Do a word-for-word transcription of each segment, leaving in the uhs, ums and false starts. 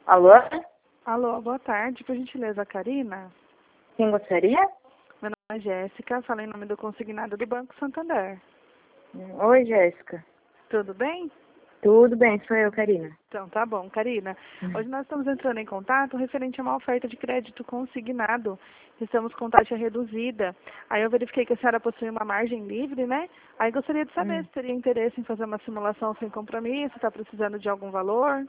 Alô? Alô, boa tarde. Por gentileza, Karina? Quem gostaria? Meu nome é Jéssica, falei em nome do consignado do Banco Santander. Oi, Jéssica. Tudo bem? Tudo bem, sou eu, Karina. Então, tá bom. Karina, hoje nós estamos entrando em contato referente a uma oferta de crédito consignado. Estamos com taxa reduzida. Aí eu verifiquei que a senhora possui uma margem livre, né? Aí gostaria de saber Hum. se teria interesse em fazer uma simulação sem compromisso, está precisando de algum valor.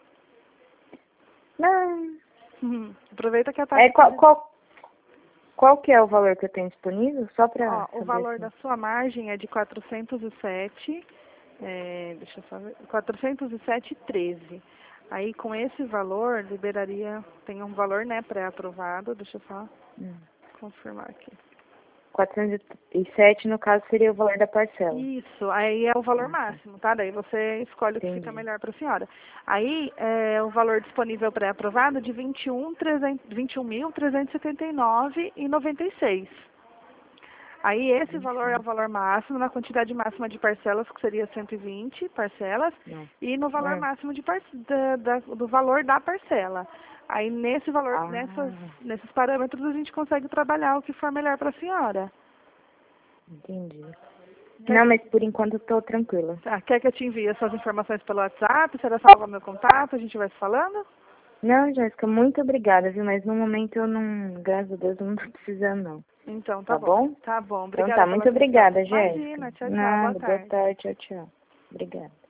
Não. Hum, Aproveita que a taxa... É, qual, qual, qual que é o valor que eu tenho disponível? Só pra Ó, o saber valor assim. da sua margem é de quatrocentos e sete, é, deixa eu só ver, quatrocentos e sete e treze. Aí com esse valor liberaria, tem um valor, né, pré-aprovado, deixa eu só Hum. confirmar aqui. quatrocentos e sete, no caso, seria o valor da parcela. Isso, aí é o valor Ah, tá. máximo, tá? Daí você escolhe o que fica Entendi. melhor para a senhora. Aí é o valor disponível pré-aprovado de vinte e um mil trezentos e setenta e nove reais e noventa e seis centavos. Aí esse valor é o valor máximo, na quantidade máxima de parcelas, que seria cento e vinte parcelas, Não. e no valor Hum. máximo de par da, da, do valor da parcela. Aí nesse valor, Ah, nessas, nesses parâmetros a gente consegue trabalhar o que for melhor para a senhora. entendi. Quer Não, que, mas por enquanto eu tô tranquila. tá, quer que eu te envie as suas informações pelo WhatsApp? Será salva meu contato? A gente vai se falando? Não, Jéssica, muito obrigada, viu? Mas no momento eu não, graças a Deus, eu não tô precisando, não. Então, tá Tá bom. bom? Tá bom. Então Obrigada tá, pela muito atenção. obrigada, Jéssica. Imagina. Tchau, tchau. Boa Nada, boa tarde. tarde, tchau, tchau. Obrigada.